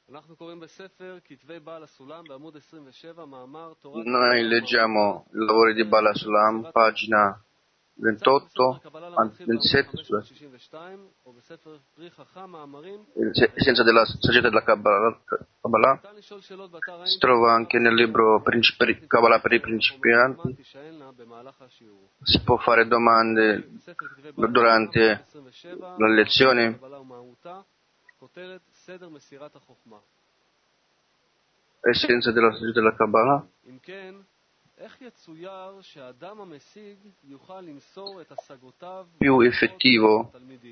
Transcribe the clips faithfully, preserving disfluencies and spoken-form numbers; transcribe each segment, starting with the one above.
Noi leggiamo i lavori di Baal HaSulam, pagina ventotto, ventisette, Scienza della saggezza della Kabbalah. Si trova anche nel libro Kabbalah per i principianti. Si può fare domande durante la lezione. Essenza della saggezza della Kabbalah. Più effettivo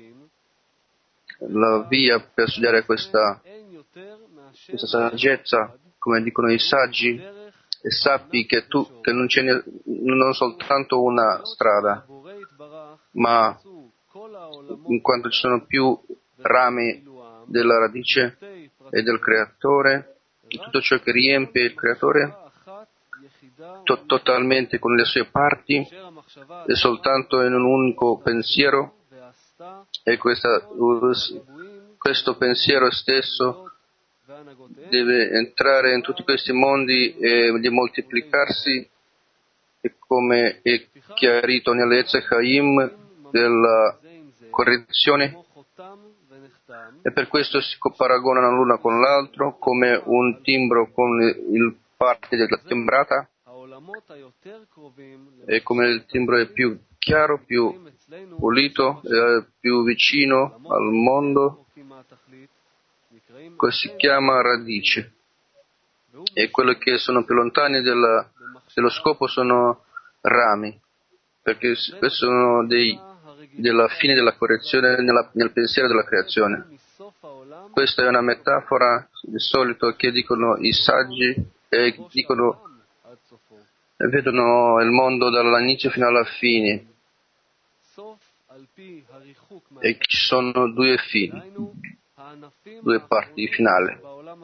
la via per studiare questa, questa saggezza, come dicono i saggi, e sappi che tu che non c'è non soltanto una strada, ma in quanto ci sono più rami della radice e del creatore, tutto ciò che riempie il creatore to- totalmente con le sue parti e soltanto in un unico pensiero, e questa, questo pensiero stesso deve entrare in tutti questi mondi e di moltiplicarsi, e come è chiarito nell'Etz Chaim della correzione, e per questo si paragonano l'una con l'altro come un timbro con il parte della timbrata, e come il timbro è più chiaro, più pulito, è più vicino al mondo, questo si chiama radice, e quelli che sono più lontani della, dello scopo sono rami, perché questi sono dei, della fine della correzione nella, nel pensiero della creazione. Questa è una metafora di solito che dicono i saggi, e dicono e vedono il mondo dall'inizio fino alla fine, e ci sono due fini, due parti finali,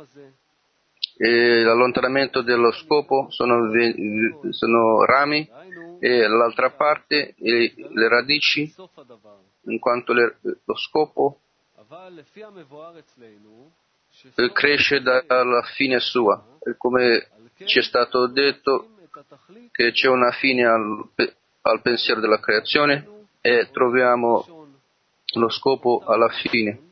e l'allontanamento dello scopo sono, sono rami, e l'altra parte e le radici, in quanto le, lo scopo cresce dalla fine sua, e come ci è stato detto che c'è una fine al, al pensiero della creazione, e troviamo lo scopo alla fine.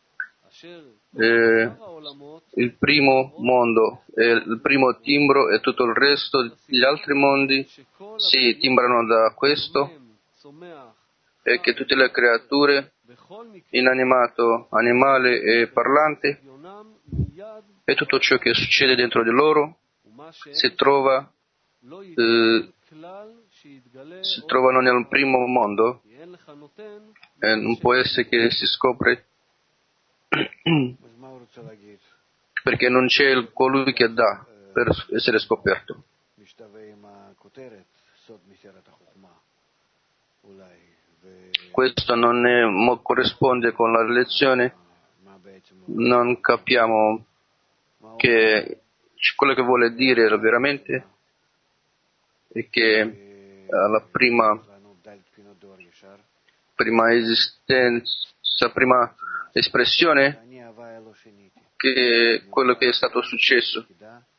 E il primo mondo è il primo timbro, e tutto il resto, gli altri mondi si timbrano da questo, e che tutte le creature, inanimato, animale e parlante, e tutto ciò che succede dentro di loro si trova eh, si trovano nel primo mondo, e non può essere che si scopre perché non c'è il colui che dà per essere scoperto. Questo non è, mo, corrisponde con la lezione, non capiamo che quello che vuole dire veramente è che la prima, prima esistenza, prima espressione, che quello che è stato successo,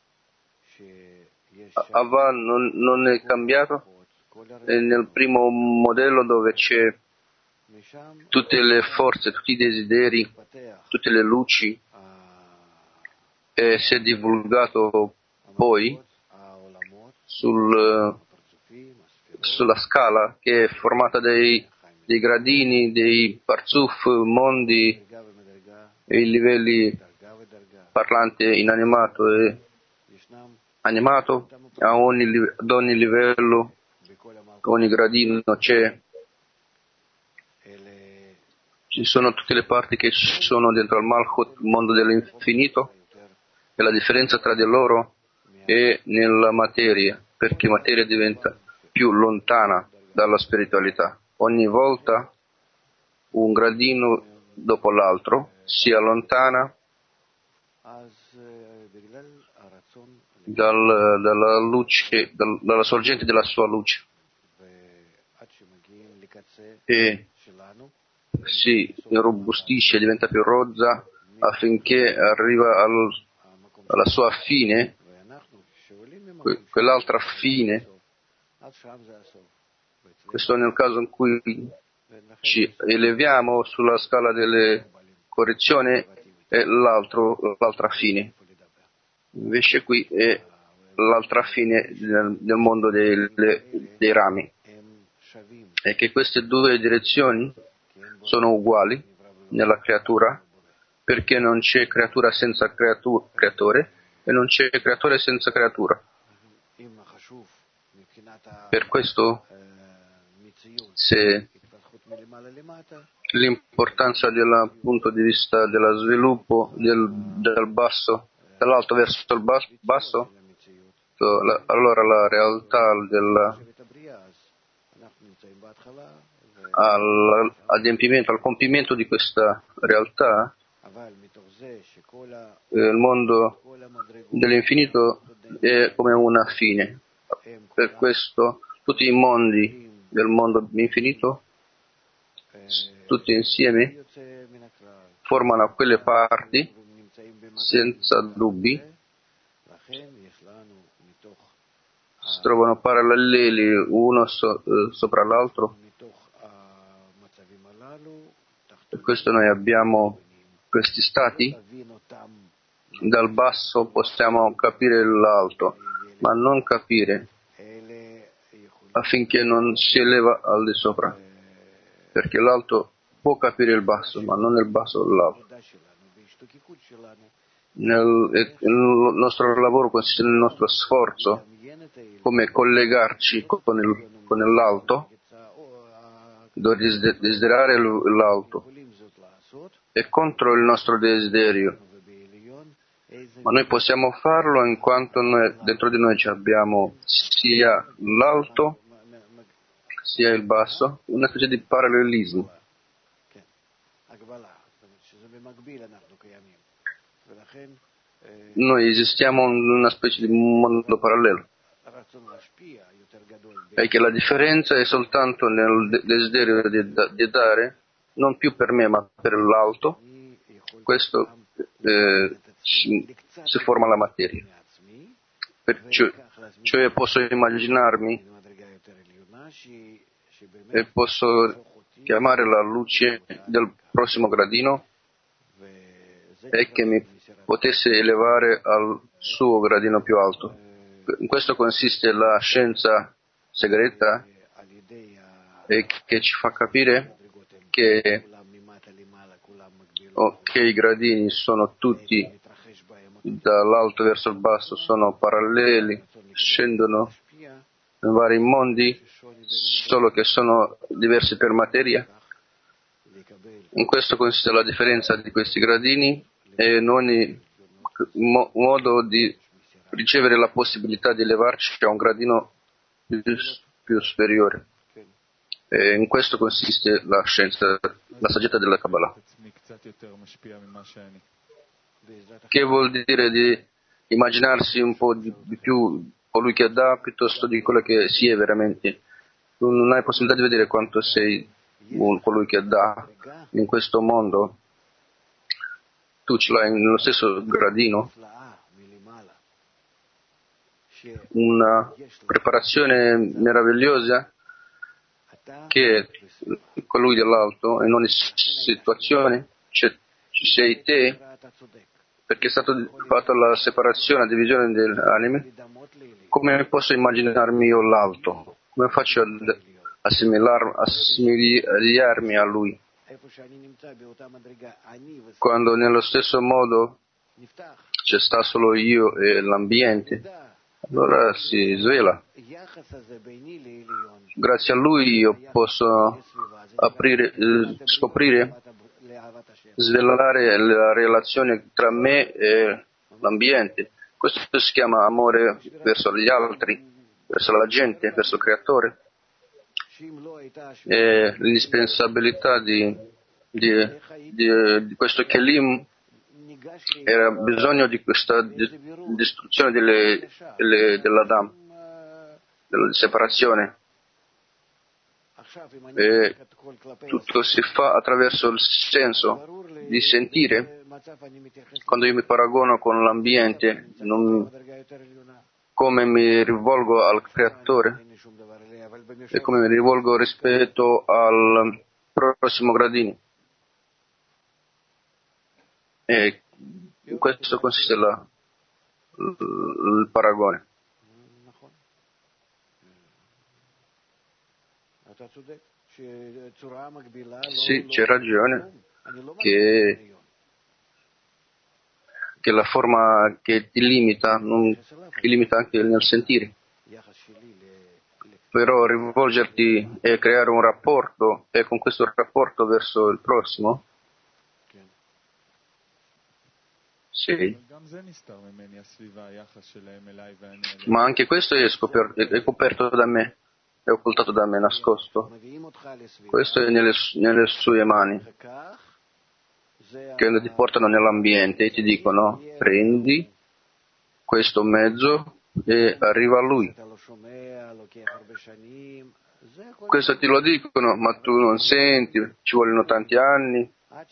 Ava non, non è cambiato, è nel primo modello dove c'è tutte le forze, tutti i desideri, tutte le luci, e si è divulgato poi sul, sulla scala che è formata dei, dei gradini, dei parzuf, mondi e i livelli parlante, inanimato e animato. A ogni, ad ogni livello, ogni gradino c'è, ci sono tutte le parti che ci sono dentro al Malchut, il mondo dell'infinito, e la differenza tra di loro è nella materia, perché materia diventa più lontana dalla spiritualità. Ogni volta un gradino dopo l'altro si allontana dal, dalla luce, dal, dalla sorgente della sua luce, e si irrobustisce, diventa più rozza, affinché arriva al, alla sua fine, que, quell'altra fine. Questo nel caso in cui ci eleviamo sulla scala delle correzioni è l'altro, l'altra fine. Invece qui è l'altra fine del, del mondo dei, dei rami. E che queste due direzioni sono uguali nella creatura, perché non c'è creatura senza creatura, creatore e non c'è creatore senza creatura. Per questo, se l'importanza del punto di vista dello sviluppo del, del basso, dall'alto verso il basso, allora la realtà del all'adempimento, al compimento di questa realtà, il mondo dell'infinito è come una fine. Per questo tutti i mondi del mondo infinito, tutti insieme, formano quelle parti senza dubbi, si trovano paralleli uno so, eh, sopra l'altro. Per questo noi abbiamo questi stati, dal basso possiamo capire l'alto, ma non capire affinché non si eleva al di sopra, perché l'alto può capire il basso, ma non il basso l'alto. Nel, il nostro lavoro consiste nel nostro sforzo, come collegarci con, il, con l'alto, desiderare l'alto, è contro il nostro desiderio, ma noi possiamo farlo in quanto noi, dentro di noi abbiamo sia l'alto sia il basso, una specie di parallelismo. Noi esistiamo in una specie di mondo parallelo, e che la differenza è soltanto nel desiderio di, di dare, non più per me ma per l'alto. Questo eh, si, si forma la materia. Perciò, cioè posso immaginarmi e posso chiamare la luce del prossimo gradino e che mi potesse elevare al suo gradino più alto. In questo consiste la scienza segreta, e che ci fa capire che, oh, che i gradini sono tutti dall'alto verso il basso, sono paralleli, scendono in vari mondi, solo che sono diversi per materia. In questo consiste la differenza di questi gradini, e in ogni mo- modo di ricevere la possibilità di elevarci a un gradino più, più superiore. E in questo consiste la scienza, la saggezza della Kabbalah. Che vuol dire di immaginarsi un po' di, di più colui che dà piuttosto di quello che si è veramente. Tu non hai possibilità di vedere quanto sei un, colui che dà in questo mondo. Tu ce l'hai nello stesso gradino, una preparazione meravigliosa che colui dell'alto in ogni situazione c'è, ci sei te, perché è stata fatta la separazione, la divisione delle anime. Come posso immaginarmi io l'alto? Come faccio ad assimilar, assimigliarmi a lui? Quando nello stesso modo c'è sta solo io e l'ambiente, allora si svela. Grazie a lui io posso aprire, eh, scoprire, svelare la relazione tra me e l'ambiente. Questo si chiama amore verso gli altri, verso la gente, verso il creatore. E l'indispensabilità di, di, di, di questo Kelim era bisogno di questa distruzione delle, delle, dell'Adam, della separazione. e tutto si fa attraverso il senso di sentire. Quando io mi paragono con l'ambiente, non, come mi rivolgo al creatore e come mi rivolgo rispetto al prossimo gradino. E in questo consiste la, il paragone. Sì, c'è ragione che, che la forma che ti limita, non, ti limita anche nel sentire. Però rivolgerti e creare un rapporto, e con questo rapporto verso il prossimo, sì. Ma anche questo è, scoperto, è coperto da me, è occultato da me, nascosto. Questo è nelle, nelle sue mani, che ti portano nell'ambiente e ti dicono: prendi questo mezzo e arriva a lui. Questo ti lo dicono, ma tu non senti, ci vogliono tanti anni.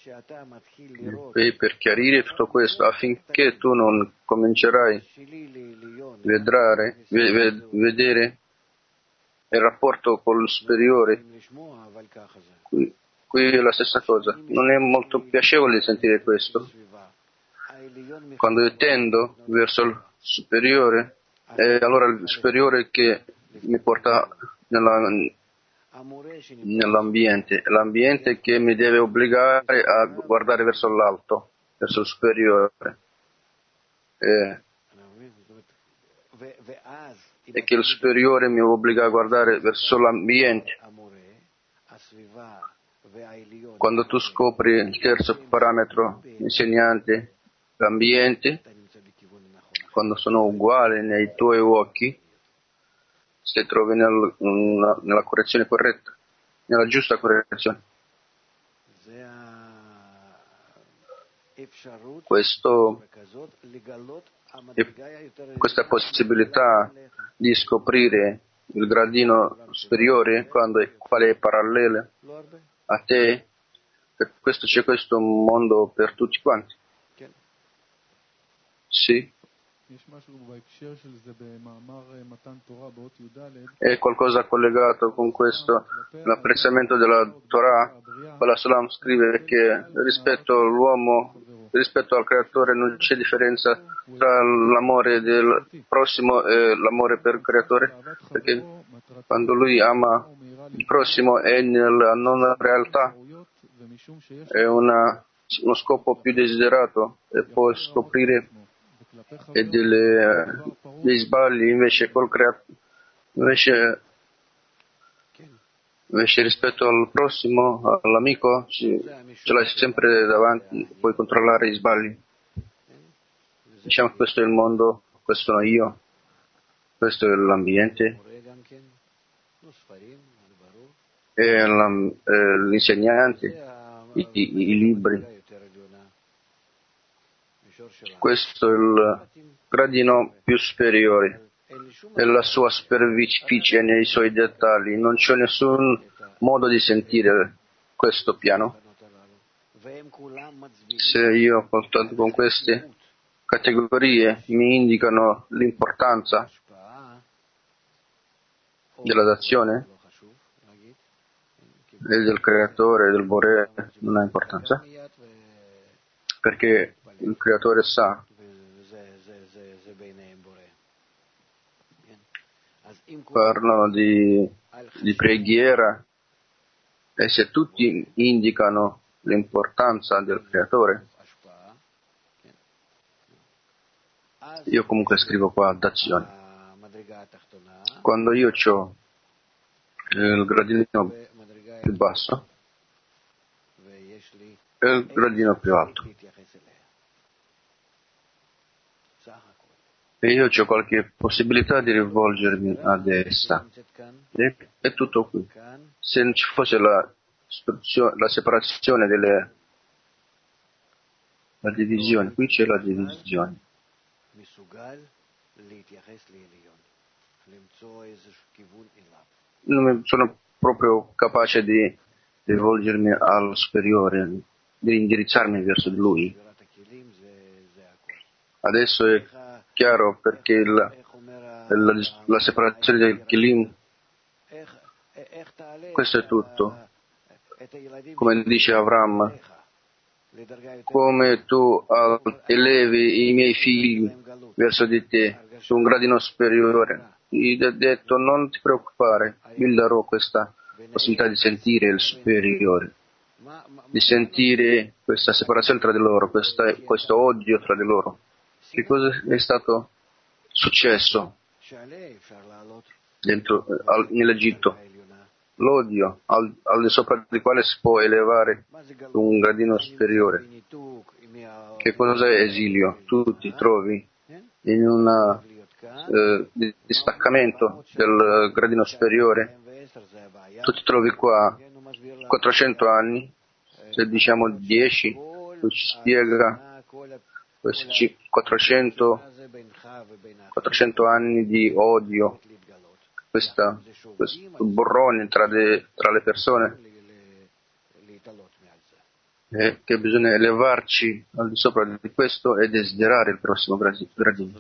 E per chiarire tutto questo, affinché tu non comincerai a vedere, vedere il rapporto con il superiore, qui, qui è la stessa cosa. Non è molto piacevole sentire questo. Quando io tendo verso il superiore, è allora il superiore che mi porta nella, nell'ambiente, l'ambiente che mi deve obbligare a guardare verso l'alto, verso il superiore. E, e che il superiore mi obbliga a guardare verso l'ambiente. Quando tu scopri il terzo parametro, insegnante, l'ambiente, quando sono uguali nei tuoi occhi, se trovi nel, nella, nella correzione corretta, nella giusta correzione. Questo, questa possibilità di scoprire il gradino superiore, quando è, quale è parallelo a te, per questo c'è questo mondo per tutti quanti. Sì. È qualcosa collegato con questo, l'apprezzamento della Torah. Bala Salam scrive che rispetto all'uomo, rispetto al creatore, non c'è differenza tra l'amore del prossimo e l'amore per il creatore, perché quando lui ama il prossimo è nella non realtà, è una, uno scopo più desiderato, e può scoprire e delle, dei sbagli invece col creatore, invece, invece rispetto al prossimo, all'amico, ci, ce l'hai sempre davanti, puoi controllare i sbagli. Diciamo che questo è il mondo, questo sono io, questo è l'ambiente, e la, eh, l'insegnante, i, i, i libri. Questo è il gradino più superiore, è la sua superficie nei suoi dettagli. Non c'è nessun modo di sentire questo piano. Se io, confronto con queste categorie, mi indicano l'importanza della dazione e del creatore, del Bore, non ha importanza, perché il creatore sa. Parlano di, di preghiera, e se tutti indicano l'importanza del creatore, io comunque scrivo qua dazione. Quando io ho il gradino più basso e il gradino più alto, e io ho qualche possibilità di rivolgermi ad essa, e è tutto qui. Se non ci fosse la, la separazione delle, la divisione, qui c'è la divisione. Non sono proprio capace di rivolgermi al superiore, di indirizzarmi verso di lui. Adesso è chiaro perché il, la, la separazione del Kelim, questo è tutto. Come dice Avram, come tu elevi i miei figli verso di te su un gradino superiore, gli ho detto non ti preoccupare, gli darò questa possibilità di sentire il superiore, di sentire questa separazione tra di loro, questa, questo odio tra di loro. Che cosa è stato successo dentro, al, nell'Egitto? L'odio al, al di sopra del quale si può elevare su un gradino superiore. Che cosa è esilio? Tu ti trovi in un eh, distaccamento del gradino superiore, tu ti trovi qua quattrocento anni, se diciamo dieci, tu ci spiega questi quattrocento, quattrocento anni di odio, questa, questo burrone tra, de, tra le persone, e che bisogna elevarci al di sopra di questo e desiderare il prossimo gradino.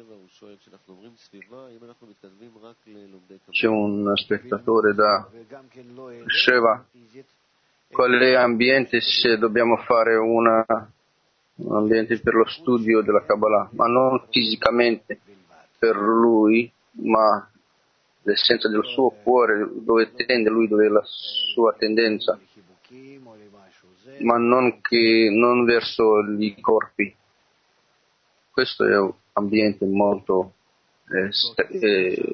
C'è un spettatore da Sheva: quale ambiente se dobbiamo fare una, un ambiente per lo studio della Kabbalah, ma non fisicamente per lui, ma l'essenza del suo cuore, dove tende lui, dove è la sua tendenza, ma non, che, non verso i corpi. Questo è un ambiente molto eh, st- eh,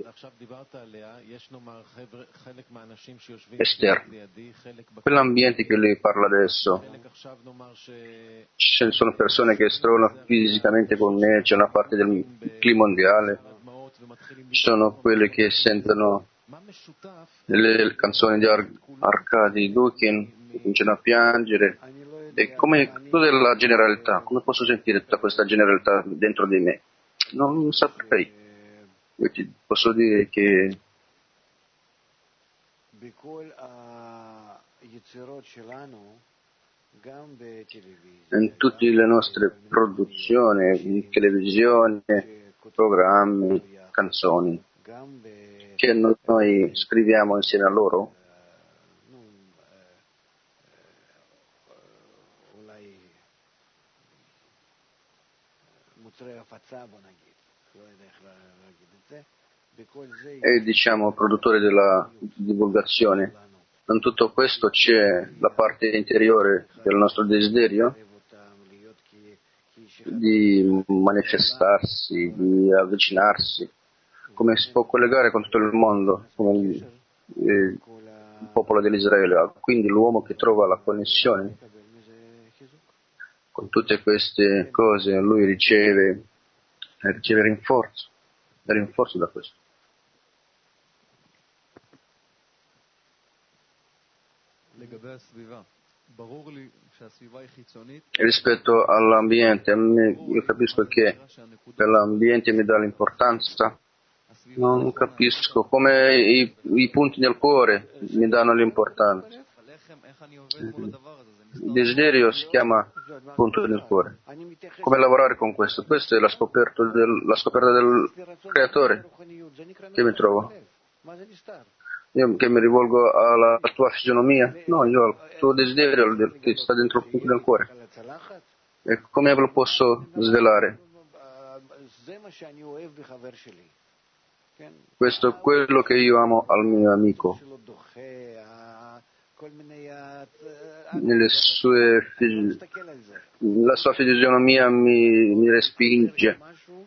esterno. Quell'ambiente che lei parla adesso, ci sono persone che si trovano fisicamente con me, c'è una parte del clima mondiale, ci sono quelle che sentono le, le canzoni di Ar- Arkady Dukin, che cominciano a piangere. E come tutta la generalità, come posso sentire tutta questa generalità dentro di me? Non saprei. Io ti posso dire che in tutte le nostre produzioni, in televisione, programmi, canzoni, che noi scriviamo insieme a loro, e diciamo produttore della divulgazione. In tutto questo c'è la parte interiore del nostro desiderio di manifestarsi, di avvicinarsi, come si può collegare con tutto il mondo, come il, il popolo dell'Israele. Quindi l'uomo che trova la connessione con tutte queste cose, lui riceve, riceve rinforzo, rinforzo da questo. Rispetto all'ambiente, io capisco che per l'ambiente mi dà l'importanza, non capisco come i, i punti del cuore mi danno l'importanza. Il desiderio si chiama punto del cuore. Come lavorare con questo? Questa è la scoperta del, la scoperta del creatore che mi trovo. Io che mi rivolgo alla tua fisionomia? No, io al tuo desiderio che sta dentro il punto del cuore. E come lo posso svelare? Questo è quello che io amo al mio amico. Nelle sue fisi- la sua fisionomia mi, mi respinge.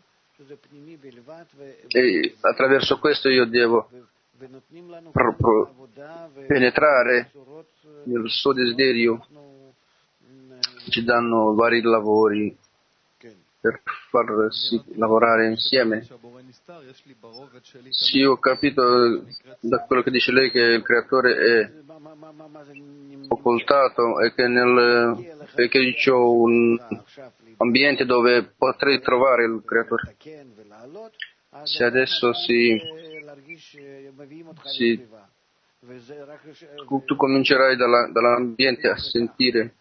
E attraverso questo io devo proprio penetrare nel suo desiderio. Ci danno vari lavori per farsi lavorare insieme. Sì, ho capito da quello che dice lei che il creatore è occultato e che, nel, e che ho un ambiente dove potrei trovare il creatore. Se adesso si, si Tu comincerai dalla, dall'ambiente a sentire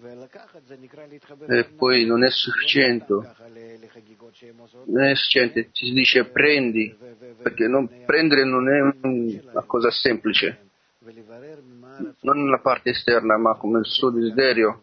e poi non è sufficiente, non è sufficiente, si dice prendi, perché non, prendere non è una cosa semplice, non nella parte esterna, ma come il suo desiderio,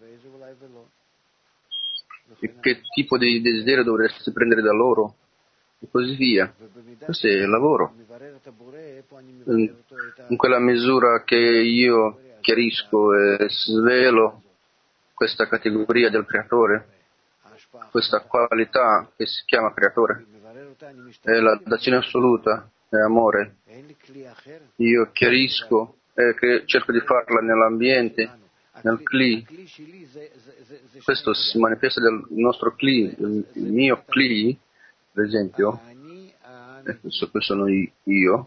e che tipo di desiderio dovresti prendere da loro, e così via. Questo è il lavoro. In, in quella misura che io chiarisco e svelo questa categoria del creatore, questa qualità che si chiama creatore, è la dazione assoluta, è amore. Io chiarisco e che cerco di farla nell'ambiente, nel Kli. Questo si manifesta nel nostro Kli, il mio Kli, per esempio, e questo, questo sono io,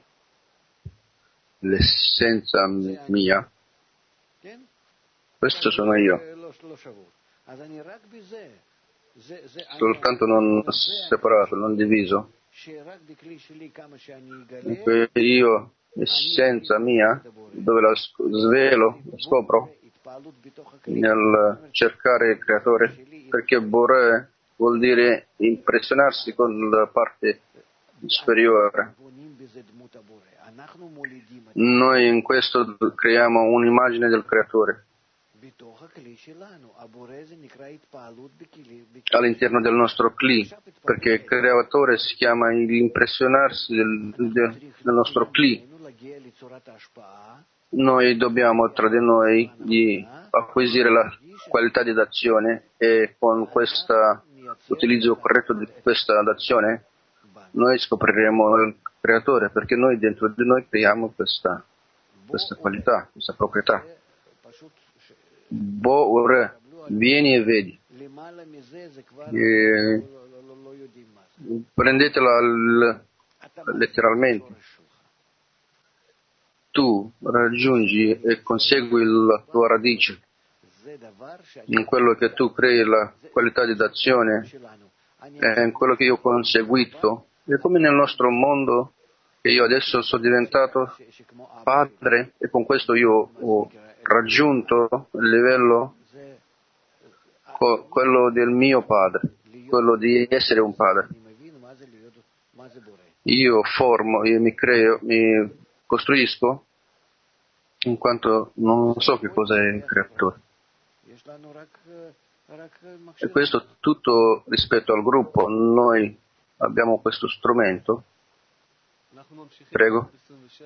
l'essenza mia, questo sono io. Soltanto non separato, non diviso. Io, essenza mia, dove la svelo, la scopro, nel cercare il creatore, perché Boré vuol dire impressionarsi con la parte superiore. Noi in questo creiamo un'immagine del creatore all'interno del nostro Kli, perché il creatore si chiama l'impressionarsi del, del, del nostro Kli. Noi dobbiamo tra di noi di acquisire la qualità di d'azione e con questo utilizzo corretto di questa d'azione noi scopriremo il creatore, perché noi dentro di noi creiamo questa, questa qualità, questa proprietà. Bo-ore, vieni e vedi. E prendetela l- letteralmente. Tu raggiungi e consegui la tua radice. In quello che tu crei la qualità di d'azione, è in quello che io ho conseguito. È come nel nostro mondo, che io adesso sono diventato padre e con questo io ho raggiunto il livello, co- quello del mio padre, quello di essere un padre. Io formo, io mi creo, mi costruisco, in quanto non so che cosa è il creatore. E questo tutto rispetto al gruppo. Noi abbiamo questo strumento. Prego.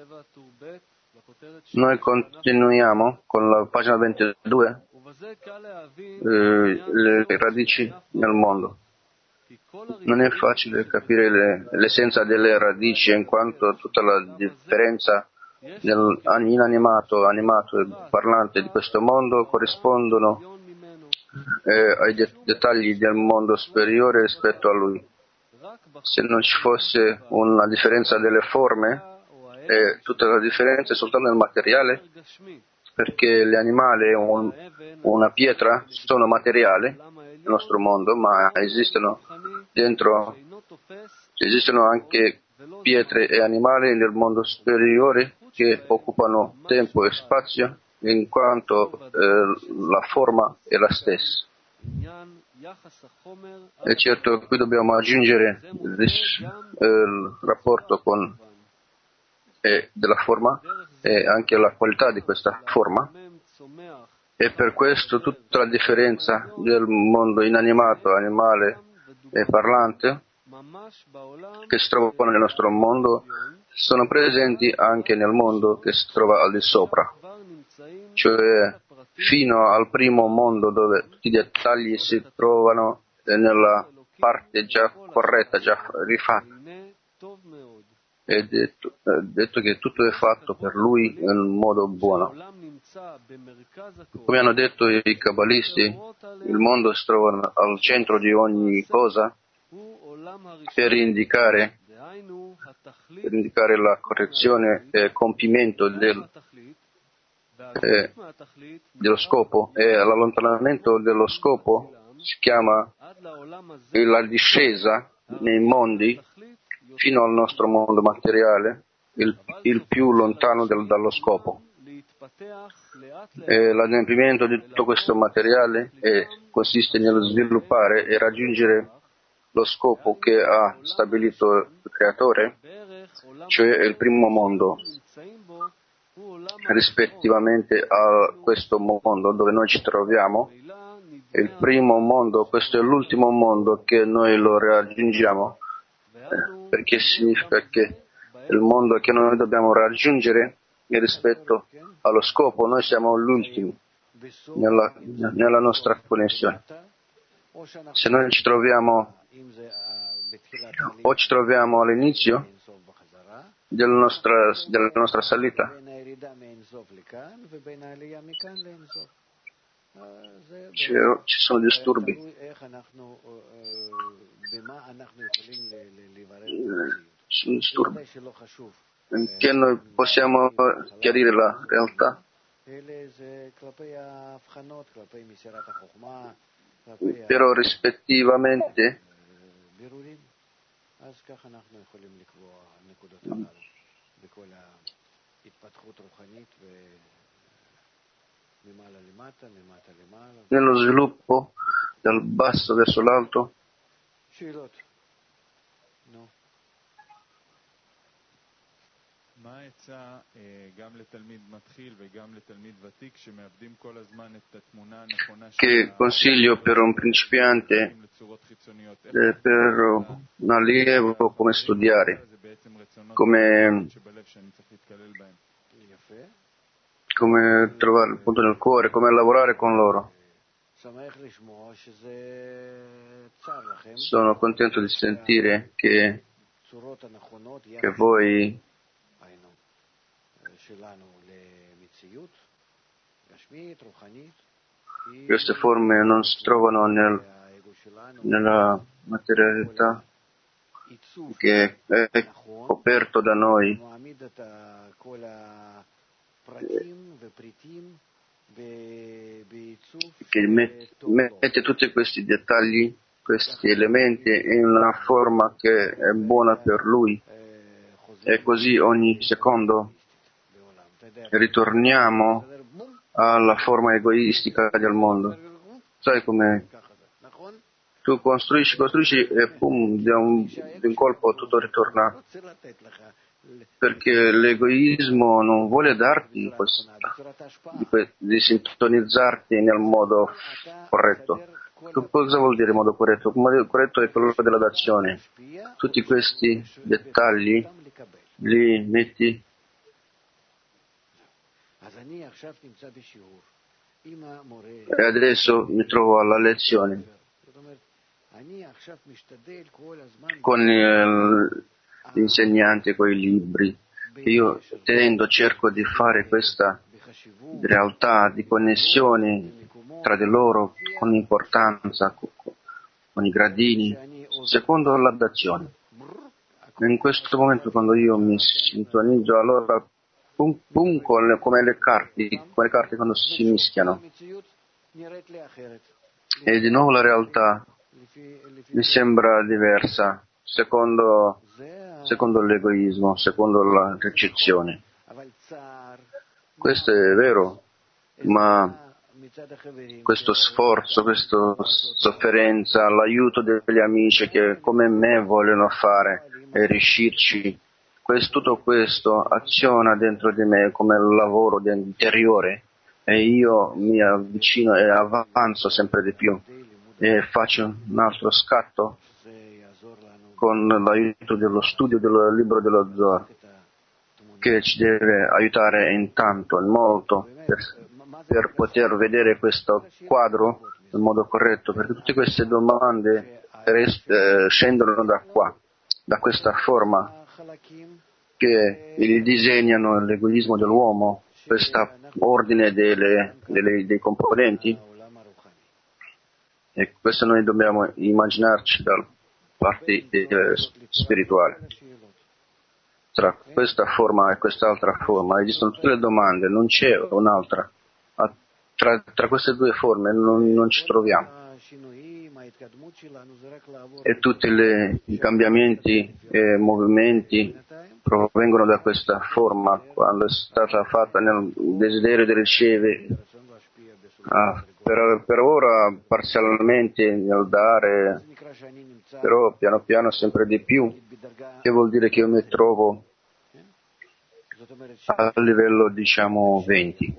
Noi continuiamo con la pagina ventidue, eh, le radici nel mondo. Non è facile capire le, l'essenza delle radici, in quanto tutta la differenza dell'inanimato, animato e parlante di questo mondo corrispondono eh, ai de- dettagli del mondo superiore rispetto a lui. Se non ci fosse una differenza delle forme, eh, tutta la differenza è soltanto nel materiale, perché gli animali e un, una pietra sono materiali nel nostro mondo, ma esistono dentro, esistono anche pietre e animali nel mondo superiore che occupano tempo e spazio, in quanto eh, la forma è la stessa. E certo, qui dobbiamo aggiungere il, il rapporto con eh, della forma e anche la qualità di questa forma, e per questo tutta la differenza del mondo inanimato, animale e parlante che si trovano nel nostro mondo sono presenti anche nel mondo che si trova al di sopra, cioè fino al primo mondo dove tutti i dettagli si trovano nella parte già corretta, già rifatta. È detto, è detto che tutto è fatto per lui in modo buono. Come hanno detto i Kabbalisti, il mondo si trova al centro di ogni cosa per indicare, per indicare la correzione e compimento del, eh, dello scopo, e l'allontanamento dello scopo si chiama la discesa nei mondi fino al nostro mondo materiale, il, il più lontano del, dallo scopo. E l'adempimento di tutto questo materiale è, consiste nello sviluppare e raggiungere lo scopo che ha stabilito il Creatore, cioè il primo mondo, rispettivamente a questo mondo dove noi ci troviamo. Il primo mondo, questo è l'ultimo mondo che noi lo raggiungiamo, eh, perché significa che il mondo che noi dobbiamo raggiungere è rispetto allo scopo, noi siamo l'ultimo nella, nella nostra connessione. Se noi ci troviamo o ci troviamo all'inizio della nostra, della nostra salita, ci, ci sono disturbi, ci sono disturbi che noi possiamo chiarire la realtà. Però rispettivamente nello sviluppo dal basso verso l'alto. Che consiglio per un principiante, eh, per un allievo, come studiare, come, come trovare il punto nel cuore, come lavorare con loro. Sono contento di sentire che, che voi queste forme non si trovano nel, nella materialità che è coperto da noi, che mette, mette tutti questi dettagli, questi elementi in una forma che è buona per lui, e così ogni secondo ritorniamo alla forma egoistica del mondo. Sai come tu costruisci, costruisci e pum, di un, di un colpo tutto ritorna, perché l'egoismo non vuole darti questo, di, di sintonizzarti nel modo corretto. Cosa vuol dire modo corretto? Il modo corretto è quello della dazione. Tutti questi dettagli li metti. E adesso mi trovo alla lezione con l'insegnante, con i libri. Io tendo, cerco di fare questa realtà di connessione tra di loro con importanza, con i gradini, secondo la dazione. In questo momento, quando io mi sintonizzo, allora pum, pum, come le carte, come le carte quando si mischiano, e di nuovo la realtà mi sembra diversa secondo, secondo l'egoismo, secondo la ricezione. Questo è vero, ma questo sforzo, questa sofferenza, l'aiuto degli amici che come me vogliono fare e riuscirci, questo, tutto questo aziona dentro di me come lavoro interiore, e io mi avvicino e avanzo sempre di più e faccio un altro scatto con l'aiuto dello studio del libro dello Zohar, che ci deve aiutare intanto, in molto, per, per poter vedere questo quadro in modo corretto, perché tutte queste domande rest, eh, scendono da qua, da questa forma che disegnano l'egoismo dell'uomo, questo ordine delle, delle, dei componenti, e questo noi dobbiamo immaginarci dalla parte spirituale. Tra questa forma e quest'altra forma esistono tutte le domande, non c'è un'altra. Tra, tra queste due forme non, non ci troviamo. E tutti le, i cambiamenti e movimenti provengono da questa forma, quando è stata fatta nel desiderio di ricevere, ah, per, per ora parzialmente nel dare, però piano piano sempre di più, che vuol dire che io mi trovo a livello, diciamo, venti,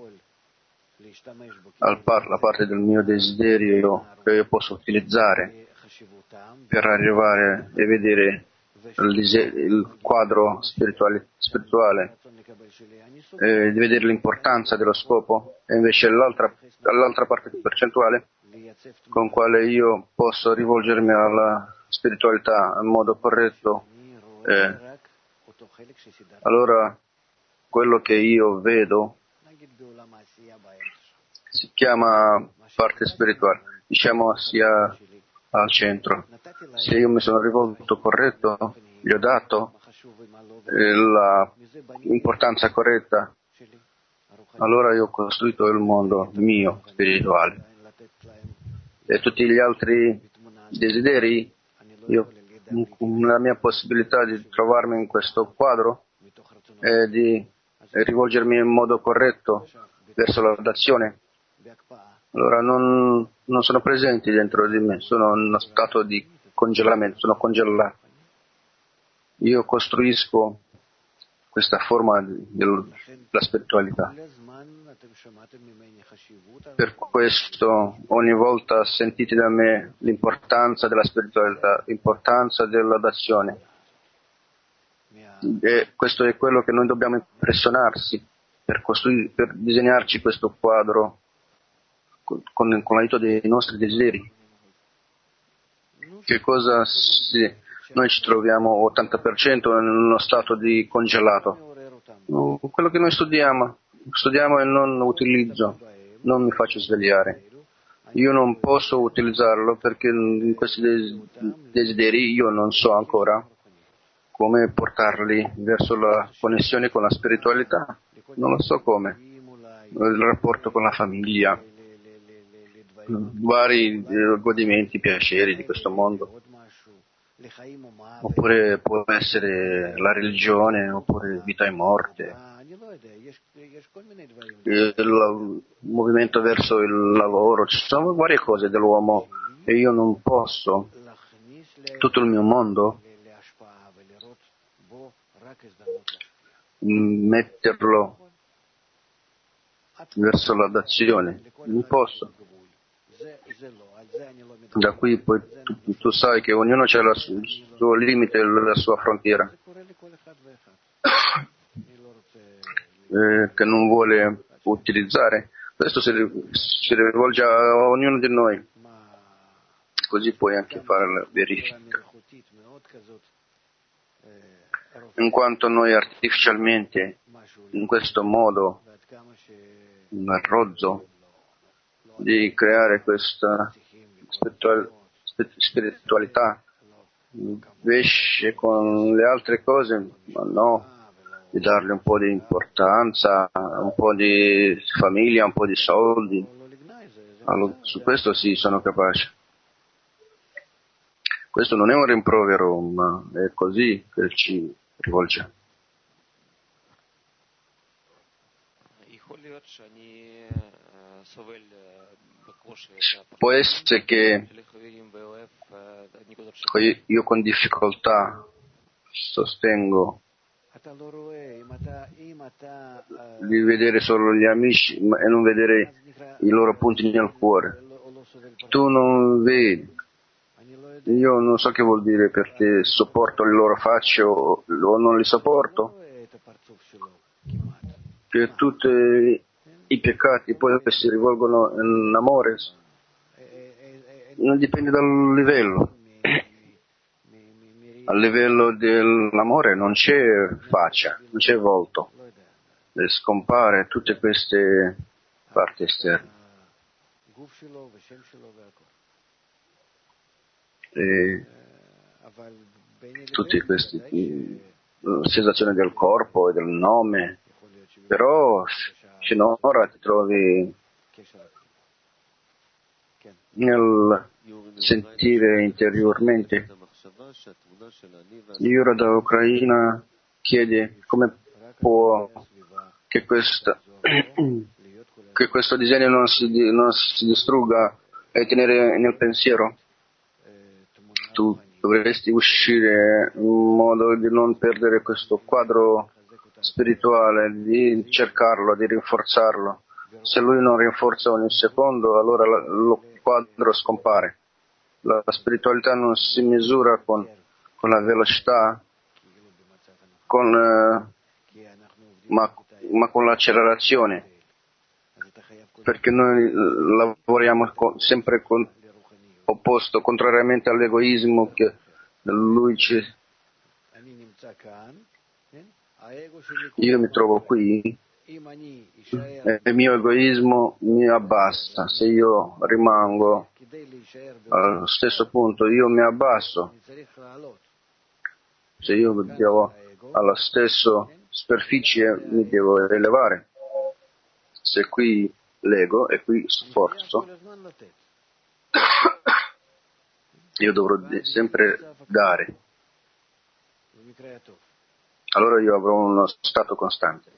al par- la parte del mio desiderio che io posso utilizzare per arrivare e vedere il, dise- il quadro spirituale, spirituale eh, di vedere l'importanza dello scopo, e invece l'altra, l'altra parte percentuale con quale io posso rivolgermi alla spiritualità in modo corretto. Eh, allora quello che io vedo si chiama parte spirituale, diciamo sia al centro. Se io mi sono rivolto corretto, gli ho dato eh, l'importanza corretta, allora io ho costruito il mondo mio spirituale. E tutti gli altri desideri, io, la mia possibilità di trovarmi in questo quadro è di rivolgermi in modo corretto verso la dazione. Allora non, non sono presenti dentro di me, sono in uno stato di congelamento, sono congelato. Io costruisco questa forma della spiritualità. Per questo ogni volta sentite da me l'importanza della spiritualità, l'importanza della dazione. E questo è quello che noi dobbiamo impressionarsi per costruire, per disegnarci questo quadro con, con, con l'aiuto dei nostri desideri. Che cosa si, noi ci troviamo ottanta per cento in uno stato di congelato. Quello che noi studiamo, studiamo e non utilizzo, non mi faccio svegliare. Io non posso utilizzarlo perché in questi desideri io non so ancora come portarli verso la connessione con la spiritualità. Non lo so come. Il rapporto con la famiglia, vari godimenti, piaceri di questo mondo. Oppure può essere la religione, oppure vita e morte, il movimento verso il lavoro. Ci sono varie cose dell'uomo e io non posso tutto il mio mondo metterlo verso la dazione. Non posso. Da qui poi tu, tu sai che ognuno ha il suo limite, la sua frontiera, eh, che non vuole utilizzare. Questo si, si rivolge a ognuno di noi, così puoi anche fare la verifica. In quanto noi artificialmente, in questo modo, un rozzo di creare questa spiritualità, invece con le altre cose, ma no, di dargli un po' di importanza, un po' di famiglia, un po' di soldi. Allora, su questo sì, sono capace. Questo non è un rimprovero, ma è così che ci rivolge. Può essere che io con difficoltà sostengo di vedere solo gli amici e non vedere i loro punti nel cuore. Tu non vedi, io non so che vuol dire perché sopporto le loro facce o, o non li sopporto, che tutti i peccati poi si rivolgono in amore, non dipende dal livello. Al livello dell'amore non c'è faccia, non c'è volto, e scompare tutte queste parti esterne. E tutte queste sensazioni del corpo e del nome, però finora ti trovi nel sentire interiormente. Io ero da Ucraina chiedi come può che, questa, che questo disegno non si, non si distrugga e tenere nel pensiero. Tu dovresti uscire in modo di non perdere questo quadro spirituale, di cercarlo, di rinforzarlo. Se lui non rinforza ogni secondo, allora lo quadro scompare. La spiritualità non si misura con, con la velocità, con, eh, ma, ma con l'accelerazione, perché noi lavoriamo con, sempre con, opposto, contrariamente all'egoismo che lui ci... Io mi trovo qui e il mio egoismo mi abbassa. Se io rimango allo stesso punto, io mi abbasso. Se io devo alla stessa superficie, mi devo elevare. Se qui l'ego e qui sforzo, io dovrò sempre dare. Allora io avrò uno stato costante.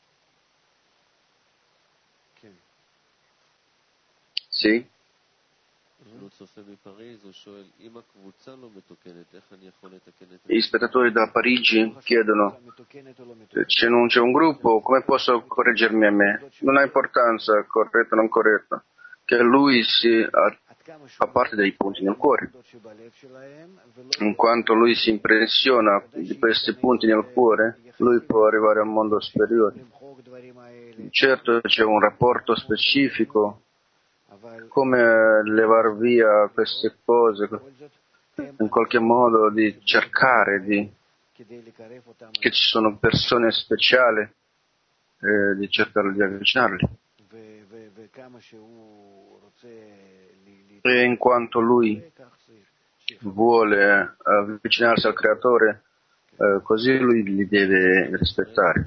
Sì? Gli spettatori da Parigi chiedono: se non c'è un gruppo, come posso correggermi a me? Non ha importanza, corretto o non corretto, che lui si fa parte dei punti nel cuore. In quanto lui si impressiona di questi punti nel cuore, lui può arrivare al mondo superiore. Certo c'è un rapporto specifico, come levar via queste cose, in qualche modo di cercare di, che ci sono persone speciali, eh, di cercare di avvicinarli. E in quanto lui vuole avvicinarsi al Creatore, eh, così lui li deve rispettare.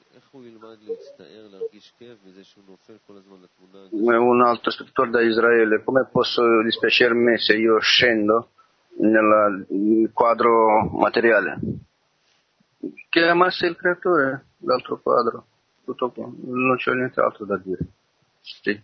Un altro spettatore da Israele: come posso dispiacermi se io scendo nel, nel quadro materiale? Che amassi il Creatore, l'altro quadro, tutto qua, non c'è nient'altro da dire. Sì.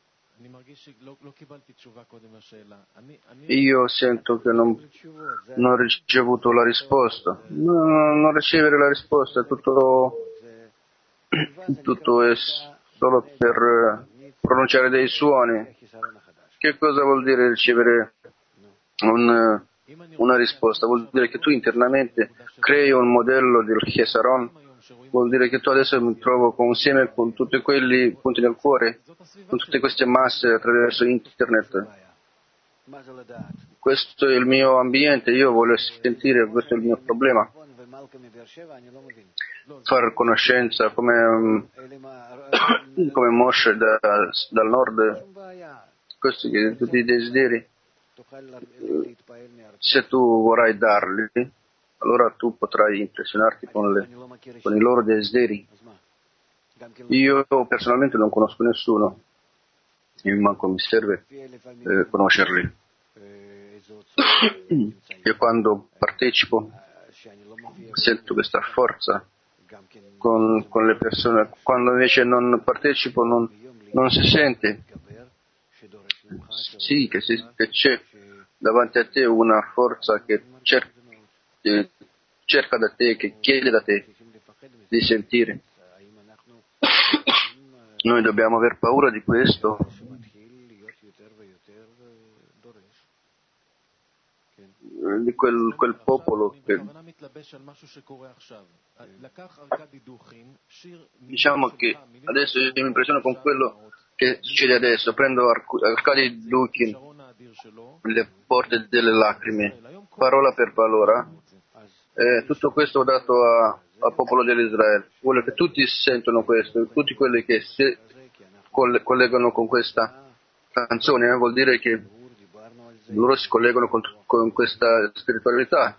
Io sento che non, non ho ricevuto la risposta. No, non ricevere la risposta è tutto, tutto è solo per pronunciare dei suoni. Che cosa vuol dire ricevere un, una risposta? Vuol dire che tu internamente crei un modello del Chesaron. Vuol dire che tu adesso mi trovo insieme con tutti quelli punti nel cuore, con tutte queste masse attraverso internet. Questo è il mio ambiente, io voglio sentire, questo è il mio problema. Fare conoscenza come, come Moshe da, dal nord, questi tutti i desideri. Se tu vorrai darli, allora tu potrai impressionarti con, le, con i loro desideri. Io personalmente non conosco nessuno, e manco mi serve eh, conoscerli. Io quando partecipo sento questa forza con, con le persone, quando invece non partecipo non, non si sente. Sì, che, si, che c'è davanti a te una forza che cerca, che cerca da te, che chiede da te di sentire. Noi dobbiamo aver paura di questo. Di quel, quel popolo che diciamo che adesso io mi impressiono con quello che succede adesso. Prendo Arkady Dukhin, le porte delle lacrime, parola per parola, e tutto questo dato a, al popolo dell'Israele. Vuole che tutti sentono questo, tutti quelli che si collegano con questa canzone, eh, vuol dire che loro si collegano con, con questa spiritualità.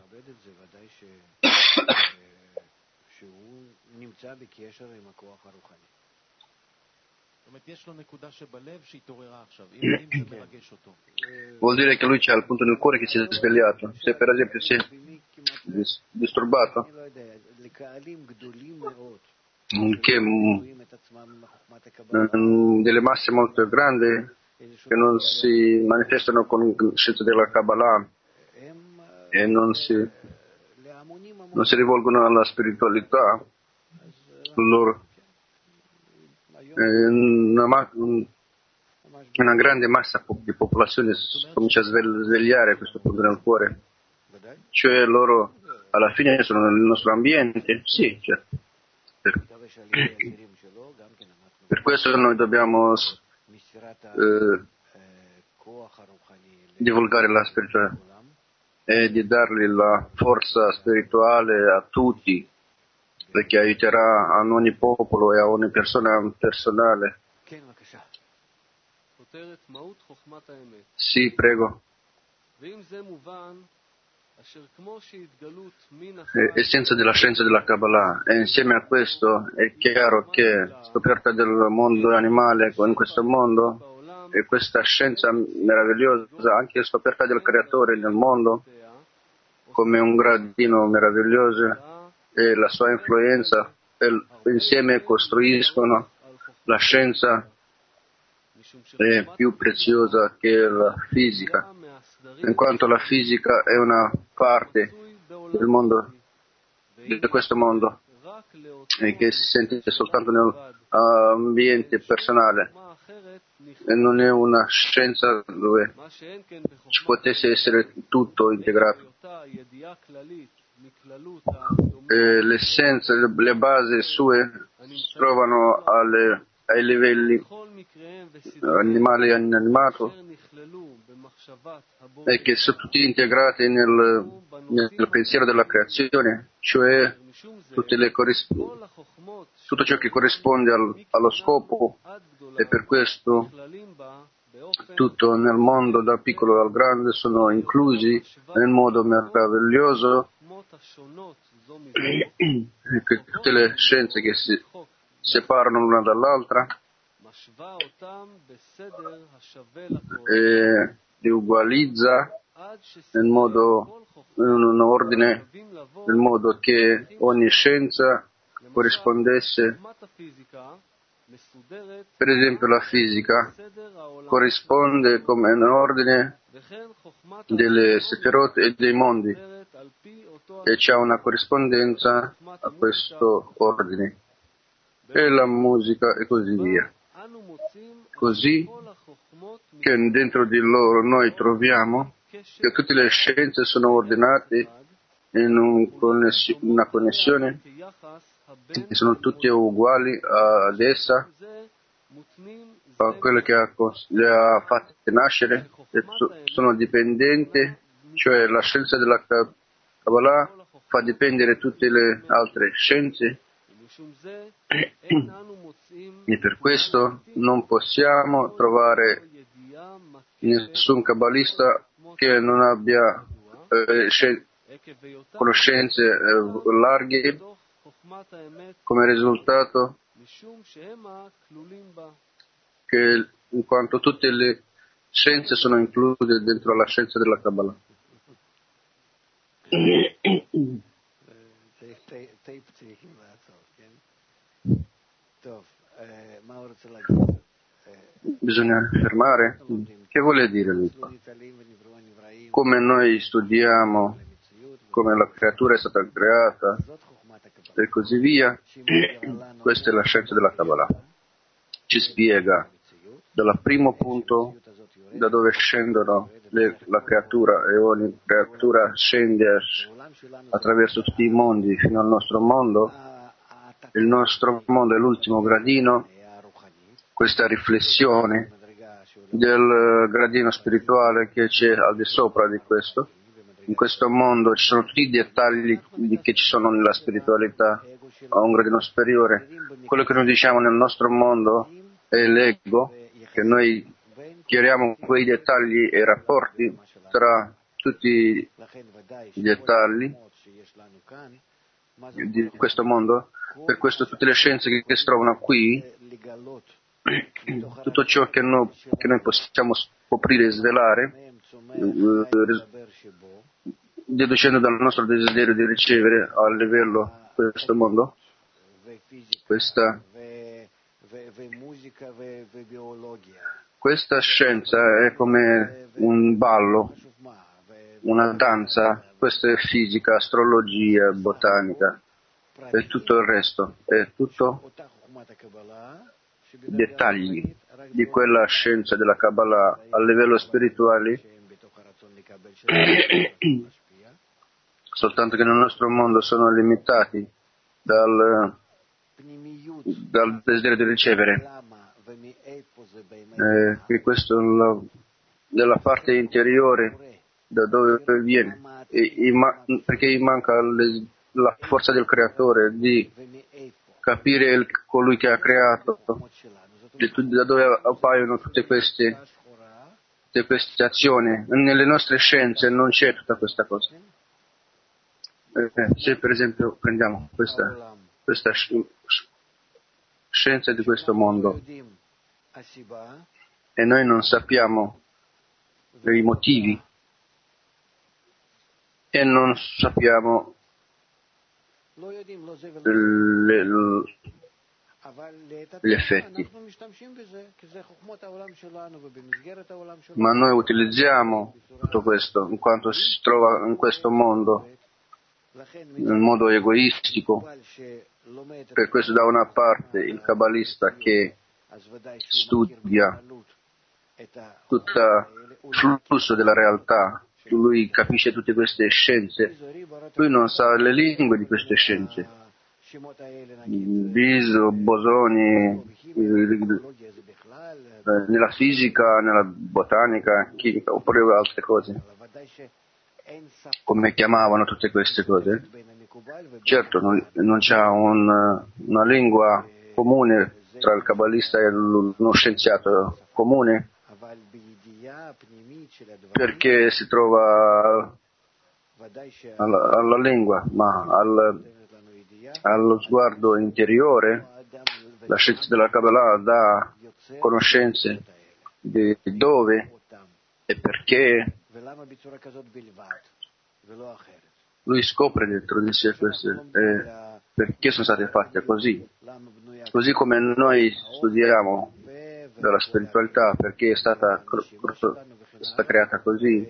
Vuol dire che lui c'ha il punto nel cuore che si è svegliato. Se per esempio si è dis- disturbato, che mh, delle masse molto grandi che non si manifestano con la conoscenza della Kabbalah e non si, non si rivolgono alla spiritualità, loro, eh, una, una grande massa di popolazione comincia a svegliare questo punto nel cuore, cioè loro alla fine sono nel nostro ambiente, sì, certo. Per, per questo noi dobbiamo eh, divulgare la spiritualità e di dargli la forza spirituale a tutti, perché aiuterà a ogni popolo e a ogni persona personale. Sì, prego. Essenza della scienza della Kabbalah, e insieme a questo è chiaro che scoperta del mondo animale in questo mondo e questa scienza meravigliosa, anche scoperta del creatore nel mondo come un gradino meraviglioso e la sua influenza e insieme costruiscono la scienza è più preziosa che la fisica, in quanto la fisica è una parte del mondo, di questo mondo, e che si sente soltanto nell'ambiente personale, e non è una scienza dove ci potesse essere tutto integrato. E l'essenza, le basi sue si trovano alle, ai livelli animali e inanimato, e che sono tutti integrati nel, nel pensiero della creazione, cioè tutte le corrisp- tutto ciò che corrisponde al, allo scopo, e per questo tutto nel mondo, dal piccolo al grande, sono inclusi nel modo meraviglioso, e che tutte le scienze che si separano l'una dall'altra e li ugualizza nel modo, in un ordine, nel modo che ogni scienza corrispondesse. Per esempio la fisica corrisponde come un ordine delle sefirot e dei mondi, e c'è una corrispondenza a questo ordine, e la musica e così via. Così che dentro di loro noi troviamo che tutte le scienze sono ordinate in un connessio, una connessione, e sono tutte uguali ad essa, a quello che ha, le ha fatte nascere, e sono dipendenti, cioè la scienza della Kabbalah fa dipendere tutte le altre scienze, e per questo non possiamo trovare nessun kabbalista che non abbia eh, scien- conoscenze eh, larghe come risultato, che in quanto tutte le scienze sono incluse dentro la scienza della Kabbalah. Bisogna fermare. Che vuole dire lui? Come noi studiamo come la creatura è stata creata e così via, questa è la scienza della Kabbalah. Ci spiega dal primo punto da dove scendono le, la creatura, e ogni creatura scende attraverso tutti i mondi fino al nostro mondo. Il nostro mondo è l'ultimo gradino, questa riflessione del gradino spirituale che c'è al di sopra di questo. In questo mondo ci sono tutti i dettagli che ci sono nella spiritualità a un gradino superiore. Quello che noi diciamo nel nostro mondo è l'ego, che noi chiariamo quei dettagli e rapporti tra tutti i dettagli di questo mondo. Per questo tutte le scienze che, che si trovano qui, tutto ciò che noi, che noi possiamo scoprire e svelare, deducendo dal nostro desiderio di ricevere a livello questo mondo, questa, questa scienza è come un ballo, una danza, questa è fisica, astrologia, botanica e tutto il resto, è tutto dettagli di quella scienza della Kabbalah a livello spirituale, soltanto che nel nostro mondo sono limitati dal, dal desiderio di ricevere, eh, che questo è la, della parte interiore da dove viene, e, e, perché gli manca le, la forza del creatore di capire il, colui che ha creato, da dove appaiono tutte queste, tutte queste azioni. Nelle nostre scienze non c'è tutta questa cosa. Eh, se per esempio prendiamo questa, questa scienza di questo mondo e noi non sappiamo i motivi e non sappiamo le, le, gli effetti, ma noi utilizziamo tutto questo in quanto si trova in questo mondo in modo egoistico. Per questo da una parte il kabbalista che studia tutto il flusso della realtà, lui capisce tutte queste scienze, lui non sa le lingue di queste scienze, viso, bosoni, nella fisica, nella botanica, chimica, oppure altre cose, come chiamavano tutte queste cose. Certo, non, non c'è un, una lingua comune tra il kabbalista e uno scienziato comune, perché si trova alla, alla lingua, ma al, allo sguardo interiore la scienza della Kabbalah dà conoscenze di dove e perché. Lui scopre dentro di sé queste, eh, perché sono state fatte così, così come noi studiamo dalla spiritualità, perché è stata, è stata creata così,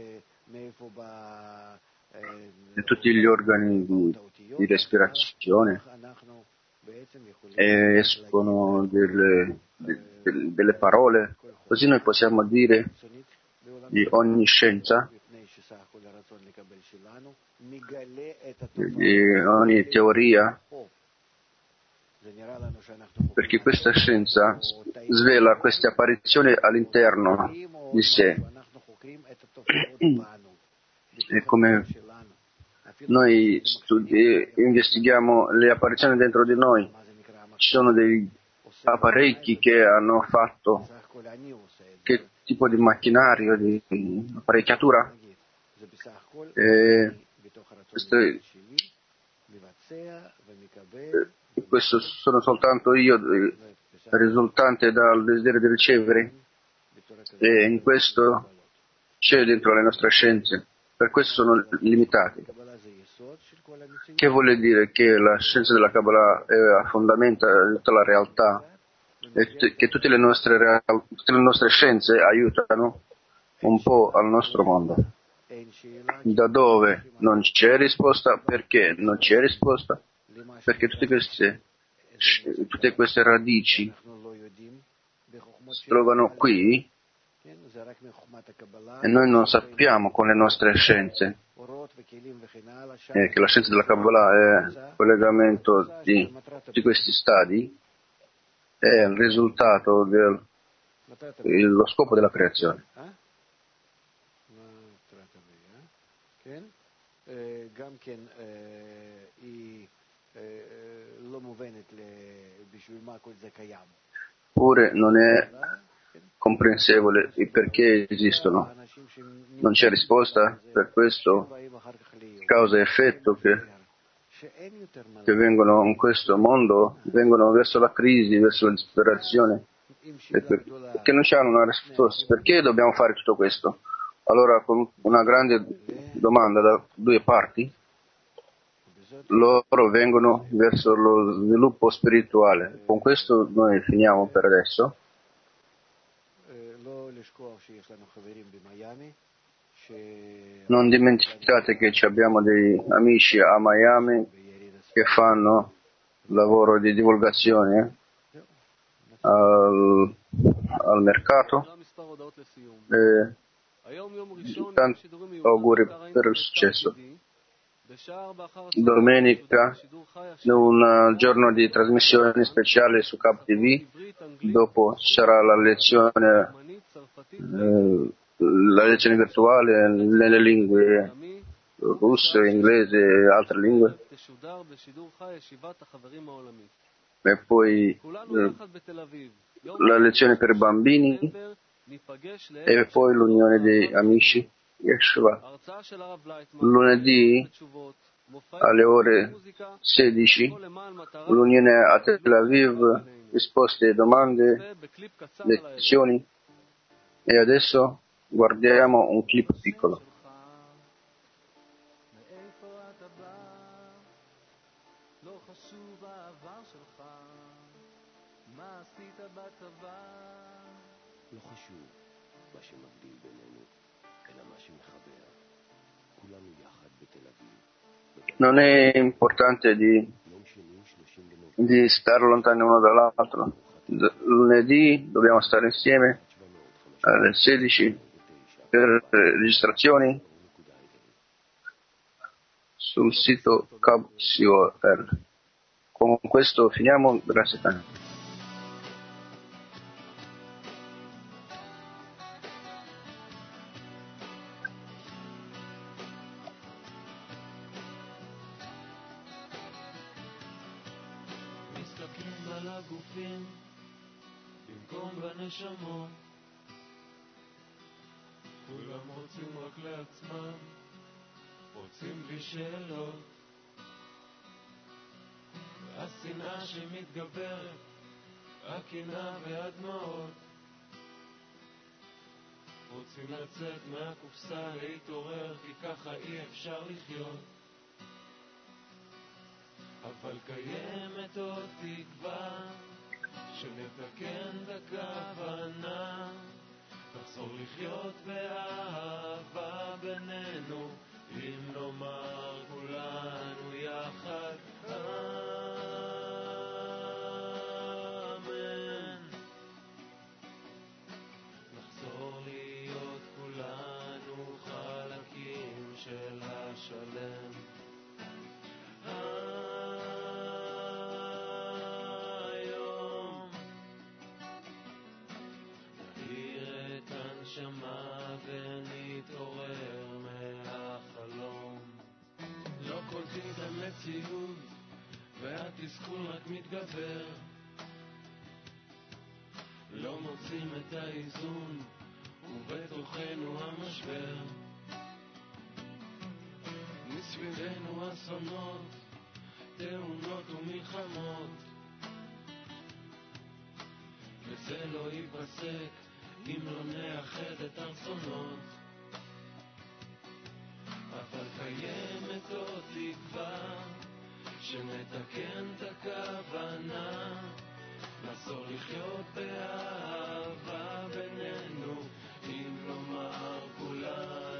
e tutti gli organi di, di respirazione e escono delle, delle, delle parole, così noi possiamo dire di ogni scienza, di ogni teoria, perché questa scienza svela queste apparizioni all'interno di sé. E come noi studi- investighiamo le apparizioni dentro di noi, ci sono degli apparecchi che hanno fatto, che tipo di macchinario, di apparecchiatura, e questo, questo sono soltanto io, risultante dal desiderio di ricevere, e in questo c'è dentro le nostre scienze, per questo sono limitati. Che vuol dire? Che la scienza della Kabbalah è a fondamento di tutta la realtà, e che tutte le nostre, real, tutte le nostre scienze aiutano un po' al nostro mondo. Da dove non c'è risposta, perché non c'è risposta? Perché tutte queste, tutte queste radici si trovano qui e noi non sappiamo con le nostre scienze, eh, che la scienza della Kabbalah è il collegamento di tutti questi stadi, è il risultato del il, lo scopo della creazione. Pure non è comprensibile il perché esistono. Non c'è risposta per questo, causa e effetto che, che vengono in questo mondo, vengono verso la crisi, verso la disperazione, e per, perché non c'hanno una risposta. Perché dobbiamo fare tutto questo? Allora, con una grande domanda da due parti, loro vengono verso lo sviluppo spirituale. Con questo noi finiamo per adesso. Non dimenticate che abbiamo dei amici a Miami che fanno lavoro di divulgazione al, al mercato. E tanti auguri per il successo. Domenica un giorno di trasmissione speciale su K T V, dopo ci sarà la lezione eh, la lezione virtuale nelle lingue russe, inglese e altre lingue, e poi eh, la lezione per i bambini e poi l'unione dei amici Yeshiva. Lunedì alle ore sedici l'unione a Tel Aviv, risposte e domande, lezioni. E adesso guardiamo un clip piccolo. Non è importante di, di stare lontani uno dall'altro. Lunedì dobbiamo stare insieme alle sedici per registrazioni sul sito Cabsior. Con questo finiamo, grazie tanto. כולם רוצים רק לעצמם, רוצים בלי שאלות, השנאה שמתגברת, הקנאה והדמעות, רוצים לצאת מהקופסה, להתעורר, כי ככה אי אפשר לחיות, אבל קיימת עוד תקווה שנתקן את הכוונה, נחזור לחיות באהבה בינינו, אם נאמר כולנו יחד אמן. נחזור להיות כולנו חלקים של השלם. נשמה ונתעורר מהחלום, לא קולטים את המציאות והתסכול רק מתגבר, לא מוצאים את האיזון ובתוכנו המשבר, מסביבנו אסונות, תאונות ומלחמות, וזה לא ייפסק אם לא נאחד את הרצונות, אבל קיימת עוד תקווה שנתקן את הכוונה, נחזור לחיות באהבה בינינו, אם נאמר כולנו